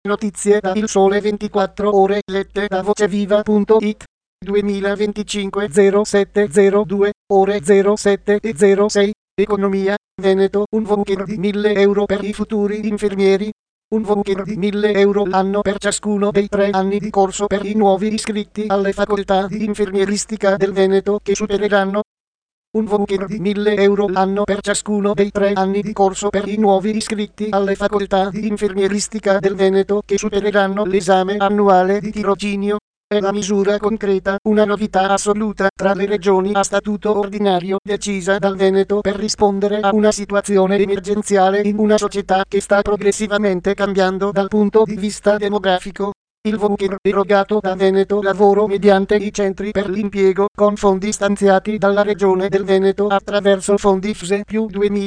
Notizie da Il Sole 24 Ore lette da voceviva.it 2025 0702 ore 07 e 06. Economia, Veneto, un voucher di 1.000 euro per i futuri infermieri. Un voucher di 1.000 euro l'anno per ciascuno dei 3 anni di corso per i nuovi iscritti alle facoltà di infermieristica del Veneto che supereranno. Un voucher di 1.000 euro l'anno per ciascuno dei 3 anni di corso per i nuovi iscritti alle facoltà di infermieristica del Veneto che supereranno l'esame annuale di tirocinio. È la misura concreta, una novità assoluta tra le regioni a statuto ordinario decisa dal Veneto per rispondere a una situazione emergenziale in una società che sta progressivamente cambiando dal punto di vista demografico. Il voucher erogato da Veneto Lavoro mediante i centri per l'impiego con fondi stanziati dalla Regione del Veneto attraverso fondi FSE più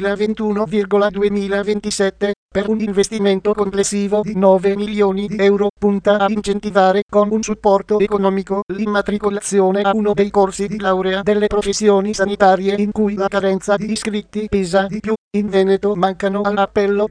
2021,2027 per un investimento complessivo di 9 milioni di euro punta a incentivare con un supporto economico l'immatricolazione a uno dei corsi di laurea delle professioni sanitarie in cui la carenza di iscritti pesa di più. In Veneto mancano all'appello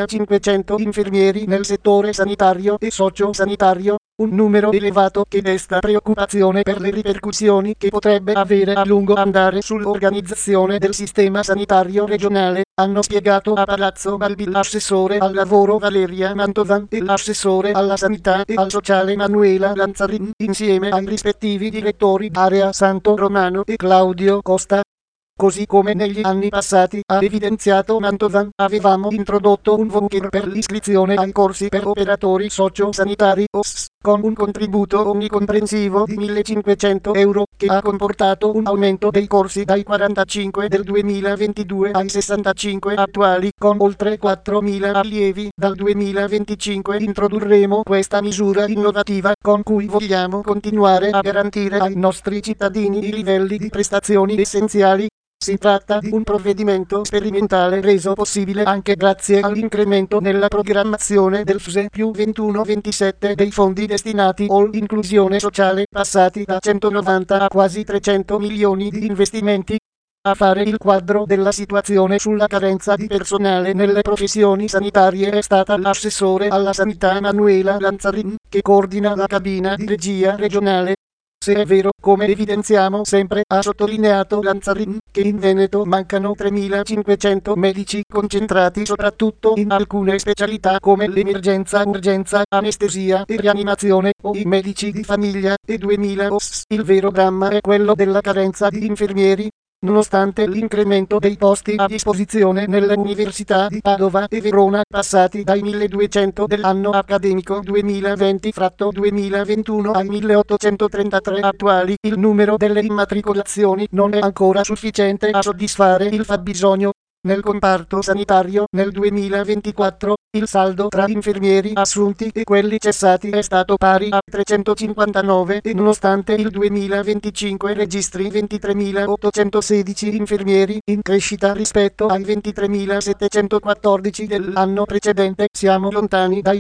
3.500 infermieri nel settore sanitario e socio-sanitario, un numero elevato che desta preoccupazione per le ripercussioni che potrebbe avere a lungo andare sull'organizzazione del sistema sanitario regionale, hanno spiegato a Palazzo Balbi l'assessore al lavoro Valeria Mantovan e l'assessore alla sanità e al sociale Manuela Lanzarin insieme ai rispettivi direttori area Santo Romano e Claudio Costa. Così come negli anni passati, ha evidenziato Mantovan, avevamo introdotto un voucher per l'iscrizione ai corsi per operatori socio-sanitari OSS, con un contributo onnicomprensivo di 1.500 euro, che ha comportato un aumento dei corsi dai 45 del 2022 ai 65 attuali, con oltre 4.000 allievi. Dal 2025 introdurremo questa misura innovativa, con cui vogliamo continuare a garantire ai nostri cittadini i livelli di prestazioni essenziali. Si tratta di un provvedimento sperimentale reso possibile anche grazie all'incremento nella programmazione del FSE più 21-27 dei fondi destinati all'inclusione sociale, passati da 190 a quasi 300 milioni di investimenti. A fare il quadro della situazione sulla carenza di personale nelle professioni sanitarie è stata l'assessore alla sanità Manuela Lanzarin, che coordina la cabina di regia regionale. Se è vero, come evidenziamo sempre, ha sottolineato Lanzarin, che in Veneto mancano 3.500 medici concentrati soprattutto in alcune specialità come l'emergenza, urgenza, anestesia e rianimazione, o i medici di famiglia, e 2.000 OSS. Il vero dramma è quello della carenza di infermieri. Nonostante l'incremento dei posti a disposizione nelle università di Padova e Verona, passati dai 1.200 dell'anno accademico 2020-2021 ai 1.833 attuali, il numero delle immatricolazioni non è ancora sufficiente a soddisfare il fabbisogno. Nel comparto sanitario, nel 2024, il saldo tra infermieri assunti e quelli cessati è stato pari a 359 e nonostante il 2025 registri 23.816 infermieri, in crescita rispetto ai 23.714 dell'anno precedente, siamo lontani dai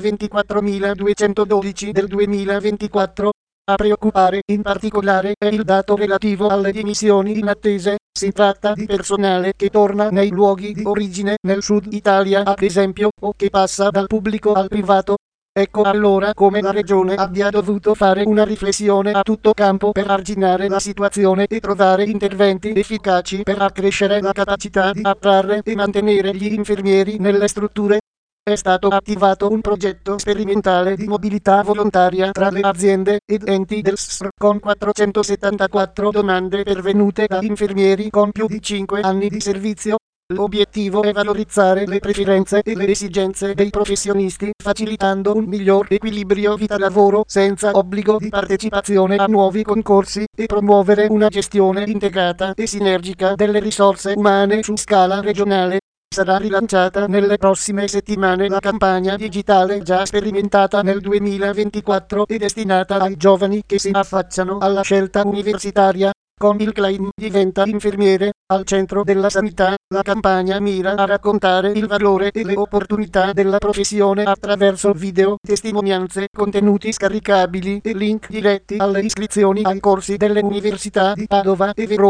24.212 del 2024. A preoccupare in particolare è il dato relativo alle dimissioni inattese. Si tratta di personale che torna nei luoghi di origine nel sud Italia ad esempio, o che passa dal pubblico al privato. Ecco allora come la regione abbia dovuto fare una riflessione a tutto campo per arginare la situazione e trovare interventi efficaci per accrescere la capacità di attrarre e mantenere gli infermieri nelle strutture. È stato attivato un progetto sperimentale di mobilità volontaria tra le aziende ed enti del SSR con 474 domande pervenute da infermieri con più di 5 anni di servizio. L'obiettivo è valorizzare le preferenze e le esigenze dei professionisti, facilitando un miglior equilibrio vita-lavoro senza obbligo di partecipazione a nuovi concorsi, e promuovere una gestione integrata e sinergica delle risorse umane su scala regionale. Sarà rilanciata nelle prossime settimane la campagna digitale già sperimentata nel 2024 e destinata ai giovani che si affacciano alla scelta universitaria. Con il claim "Diventa infermiere" al centro della sanità, la campagna mira a raccontare il valore e le opportunità della professione attraverso video, testimonianze, contenuti scaricabili e link diretti alle iscrizioni ai corsi delle università di Padova e Verona.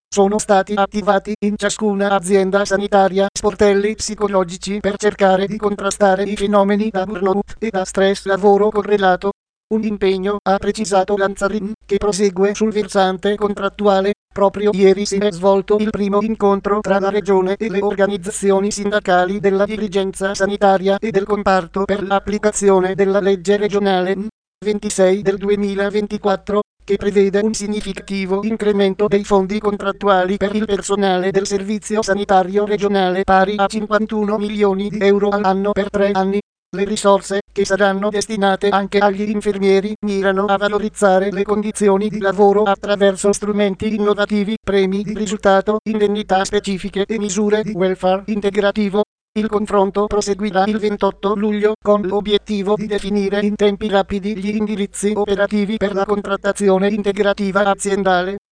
Sono stati attivati in ciascuna azienda sanitaria sportelli psicologici per cercare di contrastare i fenomeni da burnout e da stress lavoro correlato. Un impegno, ha precisato Lanzarin, che prosegue sul versante contrattuale. Proprio ieri si è svolto il primo incontro tra la Regione e le organizzazioni sindacali della dirigenza sanitaria e del comparto per l'applicazione della legge regionale 26 del 2024, che prevede un significativo incremento dei fondi contrattuali per il personale del servizio sanitario regionale pari a 51 milioni di euro all'anno per 3 anni. Le risorse, che saranno destinate anche agli infermieri, mirano a valorizzare le condizioni di lavoro attraverso strumenti innovativi, premi di risultato, indennità specifiche e misure di welfare integrativo. Il confronto proseguirà il 28 luglio con l'obiettivo di definire in tempi rapidi gli indirizzi operativi per la contrattazione integrativa aziendale.